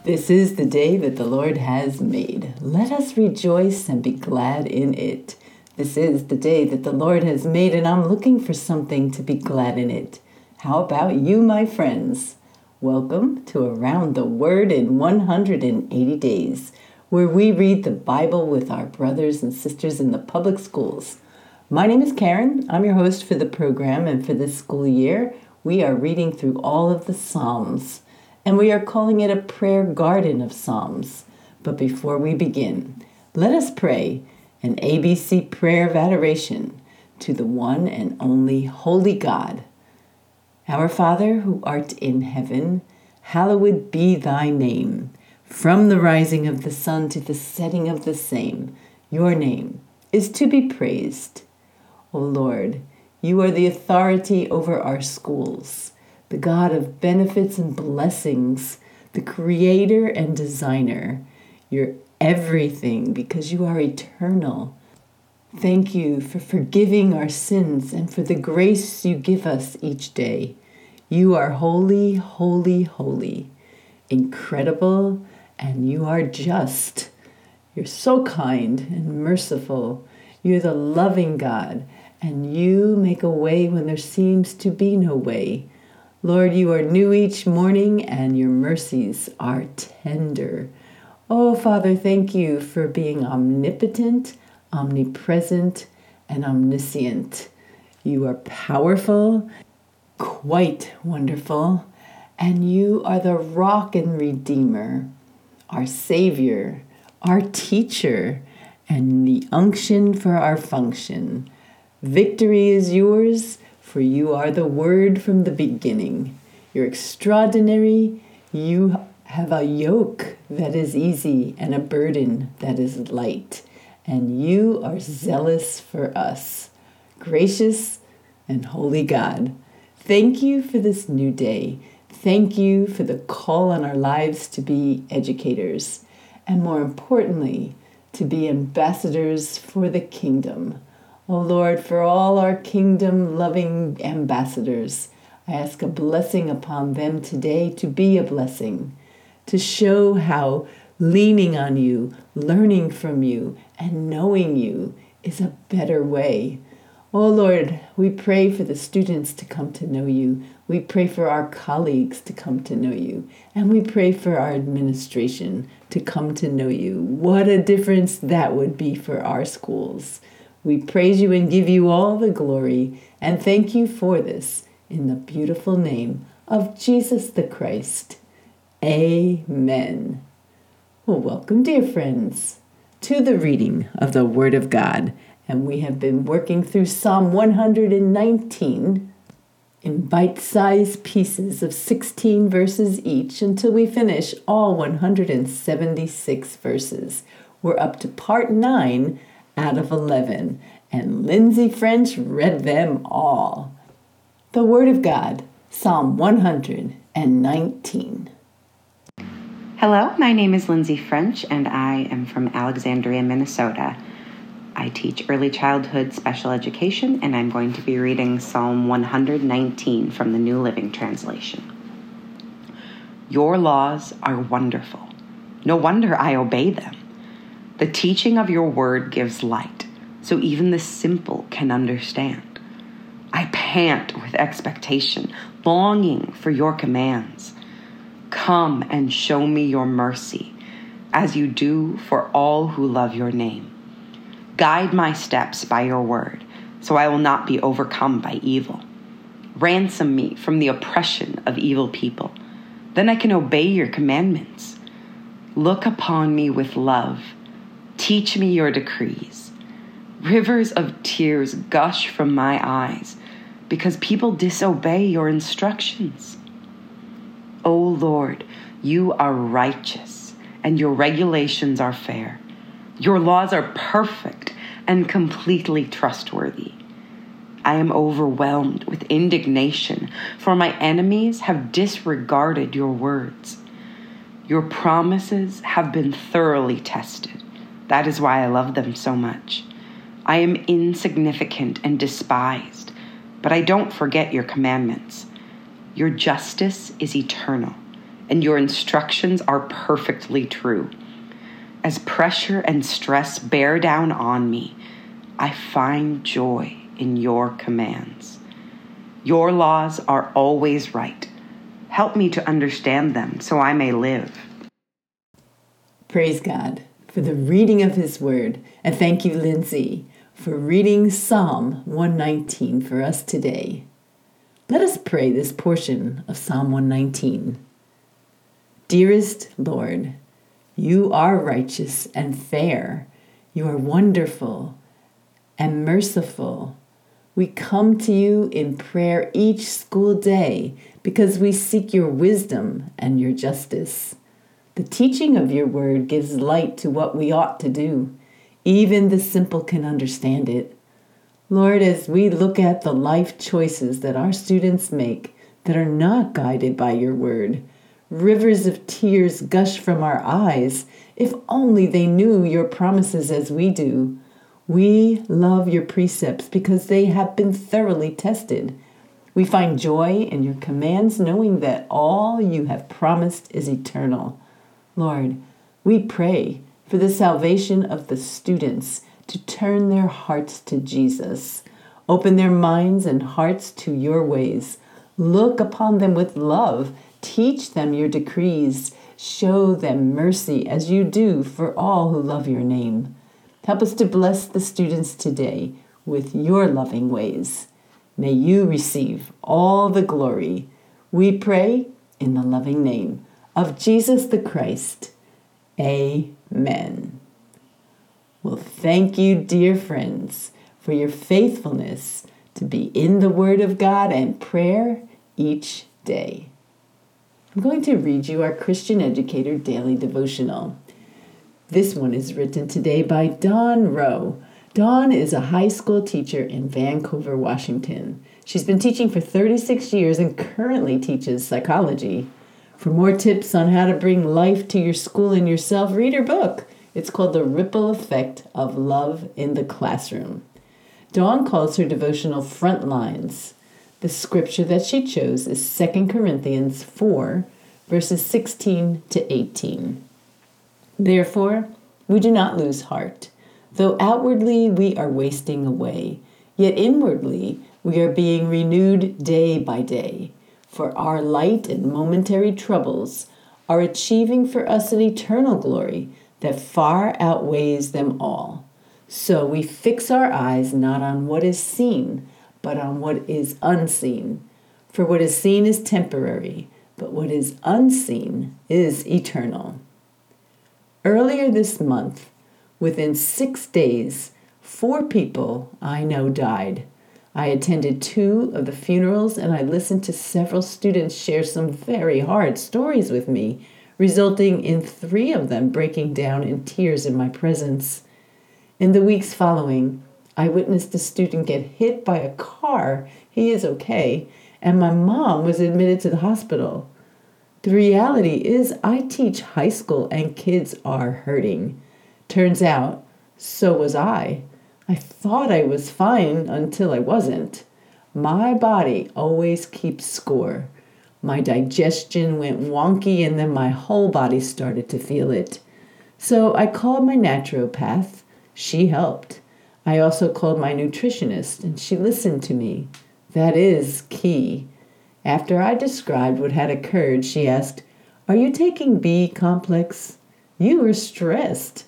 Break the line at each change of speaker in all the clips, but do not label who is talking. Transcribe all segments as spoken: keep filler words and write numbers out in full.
This is the day that the Lord has made. Let us rejoice and be glad in it. This is the day that the Lord has made, and I'm looking for something to be glad in it. How about you, my friends? Welcome to Around the Word in one hundred eighty days, where we read the Bible with our brothers and sisters in the public schools. My name is Karen. I'm your host for the program, and for this school year, we are reading through all of the Psalms. And we are calling it a prayer garden of Psalms. But before we begin, let us pray an A B C prayer of adoration to the one and only Holy God. Our Father, who art in heaven, hallowed be thy name. From the rising of the sun to the setting of the same, your name is to be praised. O Lord, you are the authority over our schools, the God of benefits and blessings, the creator and designer. You're everything because you are eternal. Thank you for forgiving our sins and for the grace you give us each day. You are holy, holy, holy, incredible, and you are just. You're so kind and merciful. You're the loving God, and you make a way when there seems to be no way. Lord, you are new each morning, and your mercies are tender. Oh, Father, thank you for being omnipotent, omnipresent, and omniscient. You are powerful, quite wonderful, and you are the rock and redeemer, our Savior, our teacher, and the unction for our function. Victory is yours, for you are the Word from the beginning. You're extraordinary. You have a yoke that is easy and a burden that is light. And you are zealous for us. Gracious and holy God, thank you for this new day. Thank you for the call on our lives to be educators. And more importantly, to be ambassadors for the kingdom. Oh Lord, for all our kingdom-loving ambassadors, I ask a blessing upon them today to be a blessing, to show how leaning on you, learning from you, and knowing you is a better way. Oh Lord, we pray for the students to come to know you. We pray for our colleagues to come to know you. And we pray for our administration to come to know you. What a difference that would be for our schools. We praise you and give you all the glory, and thank you for this in the beautiful name of Jesus the Christ. Amen. Well, welcome, dear friends, to the reading of the Word of God. And we have been working through Psalm one hundred nineteen in bite-sized pieces of sixteen verses each until we finish all one hundred seventy-six verses. We're up to part nine out of eleven, and Lindsay French read them all. The Word of God, Psalm one hundred nineteen.
Hello, my name is Lindsay French, and I am from Alexandria, Minnesota. I teach early childhood special education, and I'm going to be reading Psalm one hundred nineteen from the New Living Translation. Your laws are wonderful. No wonder I obey them. The teaching of your word gives light, so even the simple can understand. I pant with expectation, longing for your commands. Come and show me your mercy, as you do for all who love your name. Guide my steps by your word, so I will not be overcome by evil. Ransom me from the oppression of evil people. Then I can obey your commandments. Look upon me with love. Teach me your decrees. Rivers of tears gush from my eyes because people disobey your instructions. O Lord, you are righteous and your regulations are fair. Your laws are perfect and completely trustworthy. I am overwhelmed with indignation, for my enemies have disregarded your words. Your promises have been thoroughly tested. That is why I love them so much. I am insignificant and despised, but I don't forget your commandments. Your justice is eternal, and your instructions are perfectly true. As pressure and stress bear down on me, I find joy in your commands. Your laws are always right. Help me to understand them so I may live.
Praise God for the reading of His Word. And thank you, Lindsay, for reading Psalm one nineteen for us today. Let us pray this portion of Psalm one nineteen. Dearest Lord, you are righteous and fair. You are wonderful and merciful. We come to you in prayer each school day because we seek your wisdom and your justice. The teaching of your word gives light to what we ought to do. Even the simple can understand it. Lord, as we look at the life choices that our students make that are not guided by your word, rivers of tears gush from our eyes. If only they knew your promises as we do. We love your precepts because they have been thoroughly tested. We find joy in your commands, knowing that all you have promised is eternal. Lord, we pray for the salvation of the students to turn their hearts to Jesus. Open their minds and hearts to your ways. Look upon them with love. Teach them your decrees. Show them mercy as you do for all who love your name. Help us to bless the students today with your loving ways. May you receive all the glory. We pray in the loving name of Jesus the Christ. Amen. Well, thank you, dear friends, for your faithfulness to be in the Word of God and prayer each day. I'm going to read you our Christian Educator Daily Devotional. This one is written today by Dawn Rowe. Dawn is a high school teacher in Vancouver, Washington. She's been teaching for thirty-six years and currently teaches psychology. For more tips on how to bring life to your school and yourself, read her book. It's called The Ripple Effect of Love in the Classroom. Dawn calls her devotional Frontlines. The scripture that she chose is Second Corinthians four, verses sixteen to eighteen. Therefore, we do not lose heart. Though outwardly we are wasting away, yet inwardly we are being renewed day by day. For our light and momentary troubles are achieving for us an eternal glory that far outweighs them all. So we fix our eyes not on what is seen, but on what is unseen. For what is seen is temporary, but what is unseen is eternal. Earlier this month, within six days, four people I know died. I attended two of the funerals and I listened to several students share some very hard stories with me, resulting in three of them breaking down in tears in my presence. In the weeks following, I witnessed a student get hit by a car. He is okay, and my mom was admitted to the hospital. The reality is I teach high school and kids are hurting. Turns out, so was I. I thought I was fine until I wasn't. My body always keeps score. My digestion went wonky and then my whole body started to feel it. So I called my naturopath. She helped. I also called my nutritionist and she listened to me. That is key. After I described what had occurred, she asked, "Are you taking B complex? You were stressed."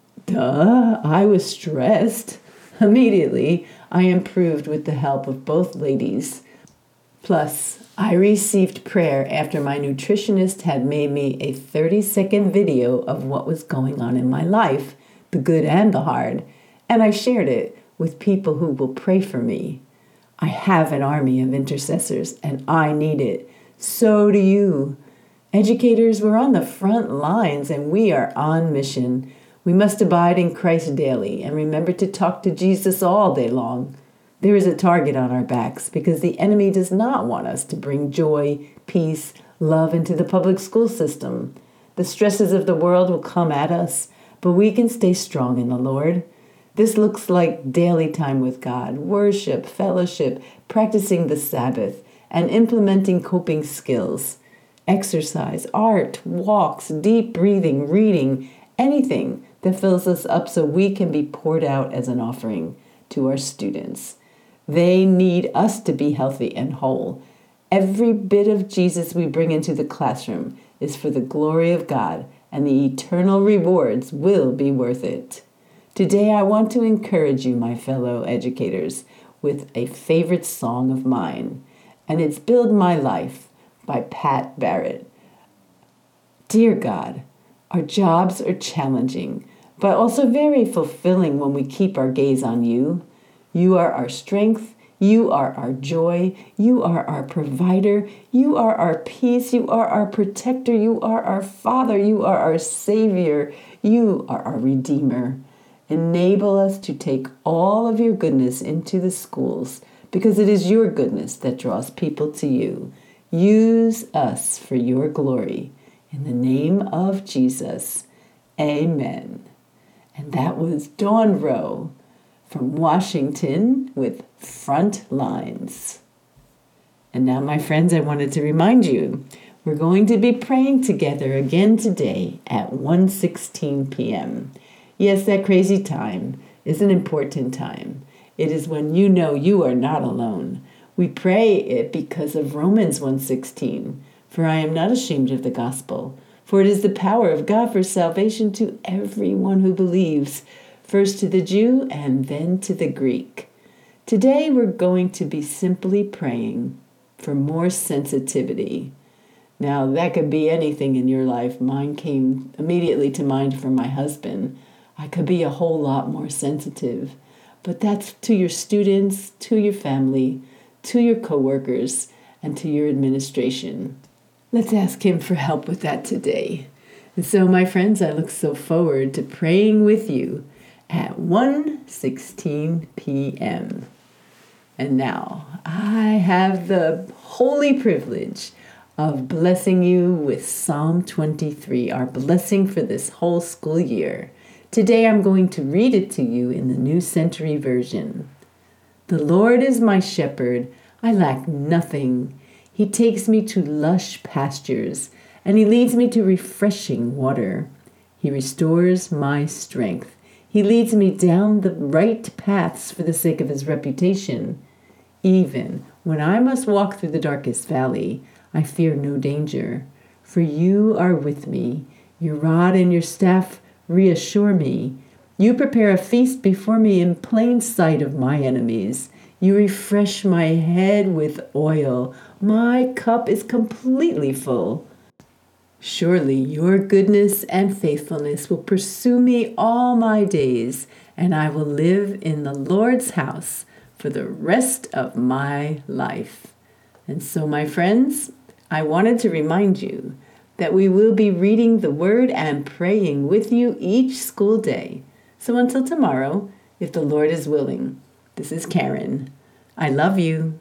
Duh, I was stressed. Immediately, I improved with the help of both ladies. Plus, I received prayer after my nutritionist had made me a thirty-second video of what was going on in my life, the good and the hard, and I shared it with people who will pray for me. I have an army of intercessors, and I need it. So do you. Educators, we're on the front lines, and we are on mission. We must abide in Christ daily and remember to talk to Jesus all day long. There is a target on our backs because the enemy does not want us to bring joy, peace, love into the public school system. The stresses of the world will come at us, but we can stay strong in the Lord. This looks like daily time with God, worship, fellowship, practicing the Sabbath, and implementing coping skills. exercise, art, walks, deep breathing, reading, anything that fills us up so we can be poured out as an offering to our students. They need us to be healthy and whole. Every bit of Jesus we bring into the classroom is for the glory of God, and the eternal rewards will be worth it. Today I want to encourage you, my fellow educators, with a favorite song of mine, and it's Build My Life by Pat Barrett. Dear God, our jobs are challenging, but also very fulfilling when we keep our gaze on you. You are our strength. You are our joy. You are our provider. You are our peace. You are our protector. You are our Father. You are our Savior. You are our Redeemer. Enable us to take all of your goodness into the schools, because it is your goodness that draws people to you. Use us for your glory. In the name of Jesus, amen. And that was Dawn Rowe from Washington with Front Lines. And now, my friends, I wanted to remind you, we're going to be praying together again today at one sixteen p.m. Yes, that crazy time is an important time. It is when you know you are not alone. We pray it because of Romans one sixteen. For I am not ashamed of the gospel, for it is the power of God for salvation to everyone who believes, first to the Jew and then to the Greek. Today we're going to be simply praying for more sensitivity. Now, that could be anything in your life. Mine came immediately to mind for my husband. I could be a whole lot more sensitive. But that's to your students, to your family, to your coworkers, and to your administration. Let's ask him for help with that today. And so, my friends, I look so forward to praying with you at one sixteen p.m. And now, I have the holy privilege of blessing you with Psalm twenty-three, our blessing for this whole school year. Today I'm going to read it to you in the New Century Version. The Lord is my shepherd, I lack nothing. He takes me to lush pastures, and he leads me to refreshing water. He restores my strength. He leads me down the right paths for the sake of his reputation. Even when I must walk through the darkest valley, I fear no danger, for you are with me. Your rod and your staff reassure me. You prepare a feast before me in plain sight of my enemies. You refresh my head with oil. My cup is completely full. Surely your goodness and faithfulness will pursue me all my days, and I will live in the Lord's house for the rest of my life. And so, my friends, I wanted to remind you that we will be reading the Word and praying with you each school day. So until tomorrow, if the Lord is willing, this is Karen. I love you.